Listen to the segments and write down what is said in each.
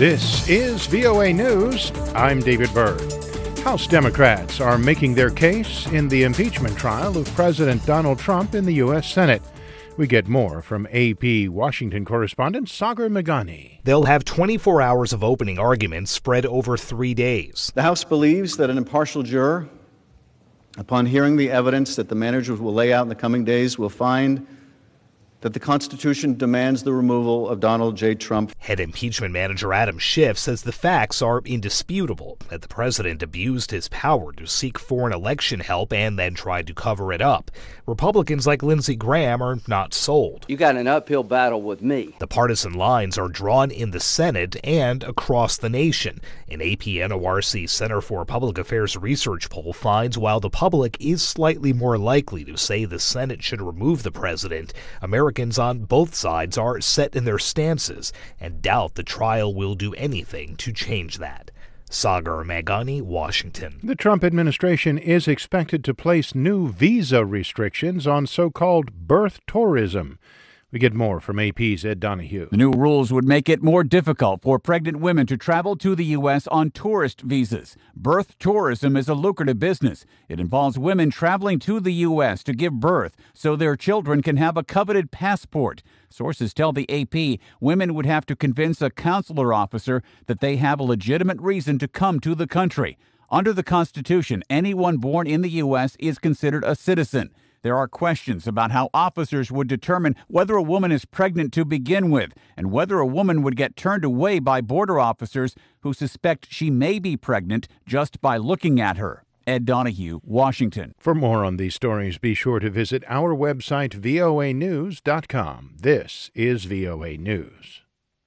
This is VOA News. I'm David Byrd. House Democrats are making their case in the impeachment trial of President Donald Trump in the U.S. Senate. We get more from AP Washington correspondent Sagar Meghani. They'll have 24 hours of opening arguments spread over 3 days. The House believes that an impartial juror, upon hearing the evidence that the managers will lay out in the coming days, will find that the Constitution demands the removal of Donald J. Trump. Head impeachment manager Adam Schiff says the facts are indisputable, that the president abused his power to seek foreign election help and then tried to cover it up. Republicans like Lindsey Graham are not sold. You got an uphill battle with me. The partisan lines are drawn in the Senate and across the nation. An AP-NORC Center for Public Affairs research poll finds while the public is slightly more likely to say the Senate should remove the president, Americans on both sides are set in their stances and doubt the trial will do anything to change that. Sagar Meghani, Washington. The Trump administration is expected to place new visa restrictions on so-called birth tourism. We get more from AP's Ed Donahue. The new rules would make it more difficult for pregnant women to travel to the U.S. on tourist visas. Birth tourism is a lucrative business. It involves women traveling to the U.S. to give birth so their children can have a coveted passport. Sources tell the AP women would have to convince a consular officer that they have a legitimate reason to come to the country. Under the Constitution, anyone born in the U.S. is considered a citizen. There are questions about how officers would determine whether a woman is pregnant to begin with and whether a woman would get turned away by border officers who suspect she may be pregnant just by looking at her. Ed Donahue, Washington. For more on these stories, be sure to visit our website, voanews.com. This is VOA News.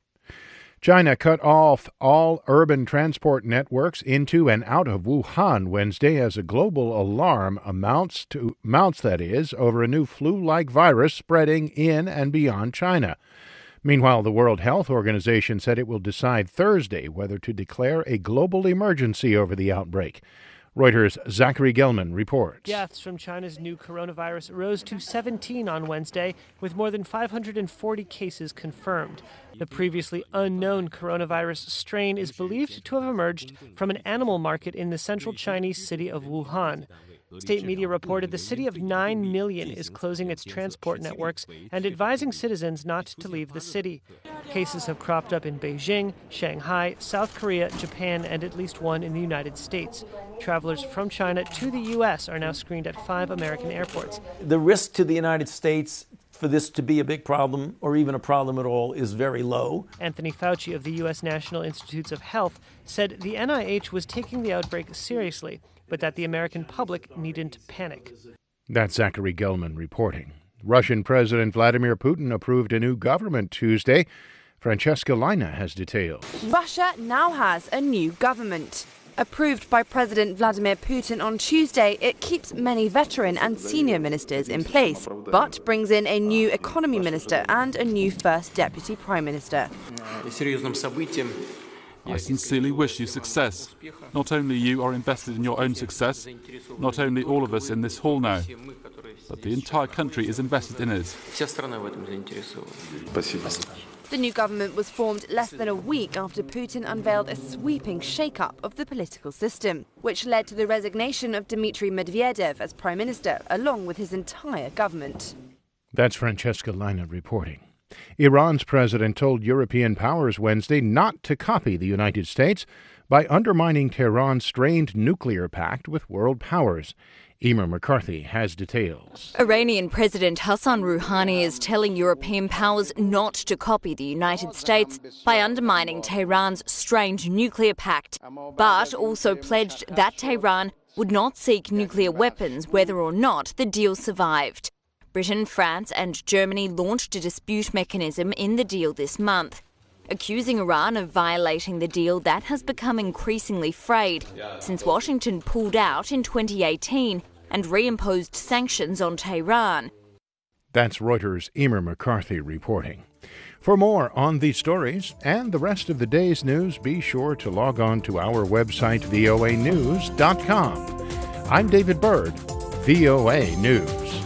China cut off all urban transport networks into and out of Wuhan Wednesday as a global alarm mounts over a new flu-like virus spreading in and beyond China. Meanwhile, the World Health Organization said it will decide Thursday whether to declare a global emergency over the outbreak. Reuters' Zachary Gelman reports. Deaths from China's new coronavirus rose to 17 on Wednesday, with more than 540 cases confirmed. The previously unknown coronavirus strain is believed to have emerged from an animal market in the central Chinese city of Wuhan. State media reported the city of 9 million is closing its transport networks and advising citizens not to leave the city. Cases have cropped up in Beijing, Shanghai, South Korea, Japan, and at least one in the United States. Travelers from China to the U.S. are now screened at 5 American airports. The risk to the United States for this to be a big problem, or even a problem at all, is very low. Anthony Fauci of the U.S. National Institutes of Health said the NIH was taking the outbreak seriously, but that the American public needn't panic. That's Zachary Gelman reporting. Russian President Vladimir Putin approved a new government Tuesday. Francesca Lina has details. Russia now has a new government. Approved by President Vladimir Putin on Tuesday, it keeps many veteran and senior ministers in place, but brings in a new economy minister and a new first deputy prime minister. I sincerely wish you success. Not only you are invested in your own success, not only all of us in this hall know, but the entire country is invested in it. The new government was formed less than a week after Putin unveiled a sweeping shake-up of the political system, which led to the resignation of Dmitry Medvedev as prime minister, along with his entire government. That's Francesca Lina reporting. Iran's president told European powers Wednesday not to copy the United States by undermining Tehran's strained nuclear pact with world powers. Emer McCarthy has details. Iranian President Hassan Rouhani is telling European powers not to copy the United States by undermining Tehran's strained nuclear pact, but also pledged that Tehran would not seek nuclear weapons whether or not the deal survived. Britain, France and Germany launched a dispute mechanism in the deal this month, accusing Iran of violating the deal that has become increasingly frayed since Washington pulled out in 2018 and reimposed sanctions on Tehran. That's Reuters' Emer McCarthy reporting. For more on these stories and the rest of the day's news, be sure to log on to our website, voanews.com. I'm David Byrd, VOA News.